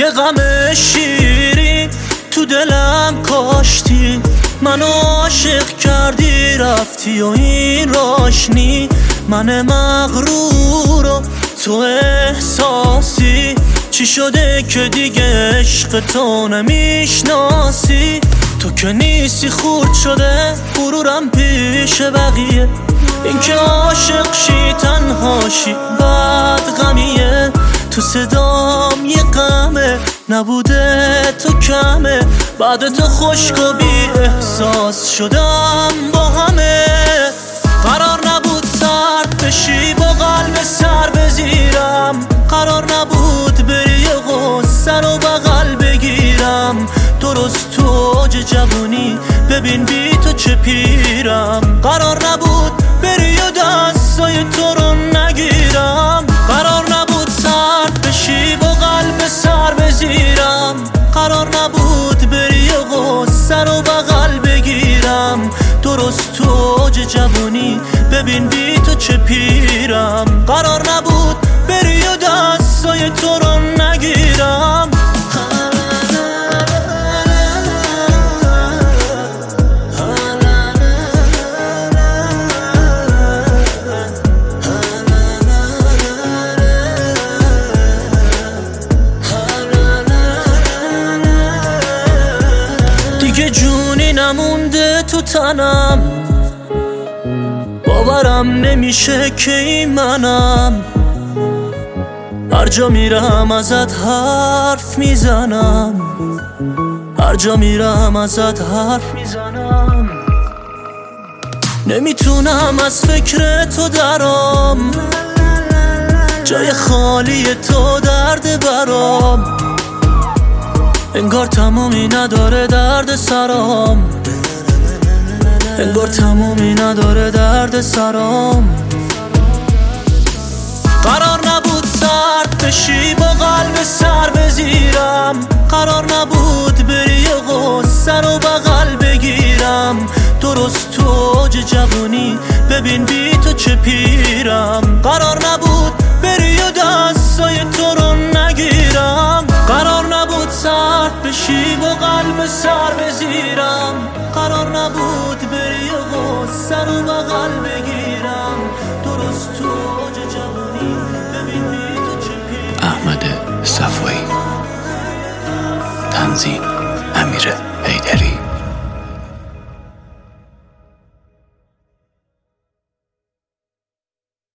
یه غم شیرین تو دلم کاشتی، منو عاشق کردی رفتی و این راشنی. من مغرور و تو احساسی، چی شده که دیگه عشق تو نمیشناسی؟ تو که نیستی خورد شده غرورم پیش بقیه، این که عاشق شی تنهاشی بعد غمیه. تو صدام یه غمه نبوده تو کمه، بعد تو خشک و بی احساس شدم با همه. قرار نبود سرد بشی با قلب سر بزیرم، قرار نبود بری یه غصه رو بغل بگیرم. درست تو اوج جوونی ببین بی تو چه پیرم، قرار نبود بری و دستای تو رو نگیرم. قرار نبود سرد بشی با قلب سر بزیرم، قرار نبود بری و غصه رو بغل بگیرم. درست تو اوج جوونی ببین بی تو چه پیرم، قرار نبود بری و دستای تو رو نگیرم. دیگه جونی نمونده تو تنم، باورم نمیشه که این منم. هر جا میرم ازت حرف میزنم، هر جا میرم ازت حرف میزنم. نمیتونم از فکر تو درام، جای خالی تو درد برام. انگار تمومی نداره درد سرام، انگار تمومی نداره درد سرام. قرار نبود سرد بشی با قلب سر بزیرم، قرار نبود بری یه غصه رو بغل بگیرم. درست تو اوج جوونی ببین بی تو چه پیرم، قرار نبود بری و دستای تو رو نگیرم. قرار نبود سرد بشی با قلب سر بزیرم، قرار نبود بری و غصه رو بغل بگیرم. درست تو اوج جوونی ببین بی تو چه پیرم. احمد صفایی، تنظیم امیر